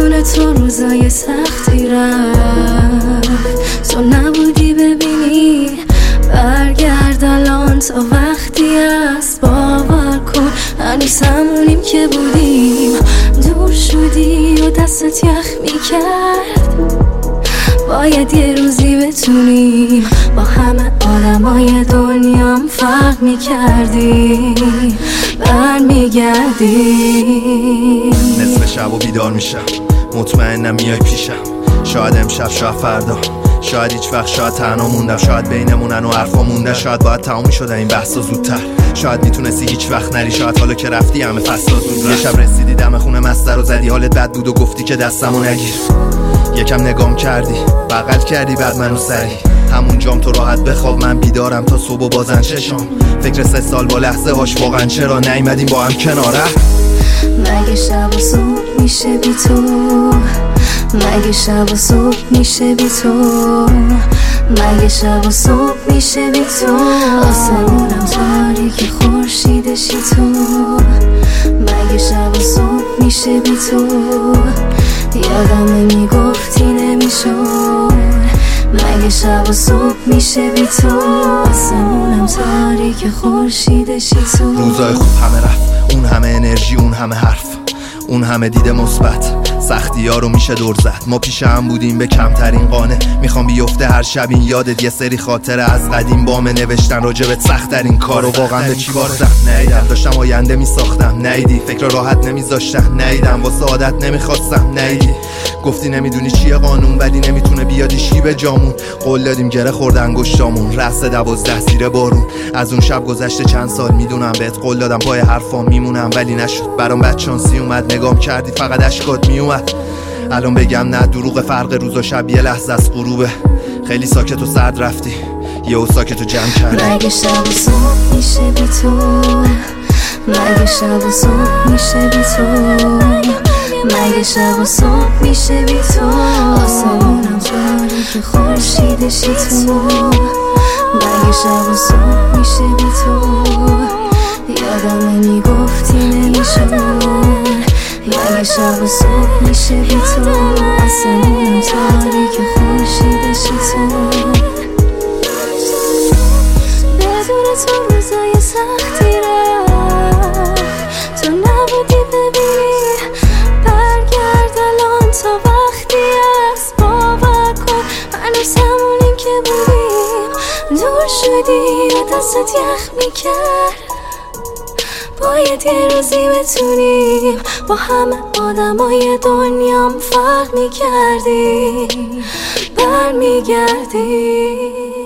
بدون تو روزای سختی رفت، تو نبودی ببینی برگرد الان تا وقتی است. باور کن هنوز همونیم که بودیم، دور شدی و دستت یخ میکرد. باید یه روزی بتونیم با همه آدمای دنیام فرق میکردیم، برمیگردیم. نصف شب و بیدار میشم، مطمئنم میای پیشم. شاید امشب، شاید فردا، شاید هیچ وقت، شاید تنها موندم. شاید بینمونن و حرفا مونده، شاید باید تموم شده این بحثا زودتر. شاید میتونستی هیچ وقت نری، شاید حالا که رفتی همه فصلا زود. یه شب رسیدی دم خونه مستر و زدی حالت بد بود و گفتی که دستمو نگیر. یکم نگام کردی، بغل کردی بعد منو سری. همون جام تو راحت بخواب، من بیدارم تا صبح و بازن چشام. فکر 3 سال با لحظه هاش واقعا چرا نیومدیم با هم کناره. مگه شب و صبح میشه بی تو، مگه شب و صبح میشه بی تو، مگه شب و صبح میشه بی تو. آسمونم تاریک خورشیدشی تو، مگه شب و صبح میشه بی تو. یادمه میگفتی نمیشد، مگه شب و صبح میشه بی تو. آسمونم تاریک خورشیدشی تو. روزای خوب همه رفت، اون همه انرژی، اون همه حرف، اون همه دید مثبت. سختی ها رو میشه دور زد، ما پیش هم بودیم به کمترین قانه. میخوام بیفته هر شب این یادت، یه سری خاطره از قدیم بامه نوشتن راجبت. سخت ترین کارو واقعا به چی بارزم نیدم. داشتم آینده میساختم نیدی، فکر راحت نمیذاشتم نیدم، واسه عادت نمیخواستم نیدی. گفتی نمیدونی چیه قانون، ولی نمیتونه بیادی شی به جامون. قول دادیم گره خورد انگشتامون، رأس 12 زیر بارون. از اون شب گذشته چند سال، میدونم بهت قول دادم پای حرفام میمونم، ولی نشد. برام بد شانسی اومد، نگام کردی فقط اشکات میومد. الان بگم نه دروغ، فرق روز و شب یه لحظه از غروبه. خیلی ساکت و سرد رفتی، یهو ساکت و جمع کردی. مگه شب و صبح میشه بی تو، مگه شب و صبح میشه بی تو، مگه شب و صبح میشه بی تو. آسمونم تاریک خورشیدشی تو، مگه شب و صبح میشه بی تو. یادمه میگفتی نمیشد، مگه شب و صبح میشه بی تو. آسمونم تاریک خورشیدشی تو، بدون تو روزای سختی رفت، تو نبودی ببینی برگرد الان تا وقتی است. باور کن هنوز همونیم که بودیم، دور شدی و دستت یخ میکرد. باید یه روزی بتونیم با همه آدمای دنیام فرق میکردیم، برمیگردیم.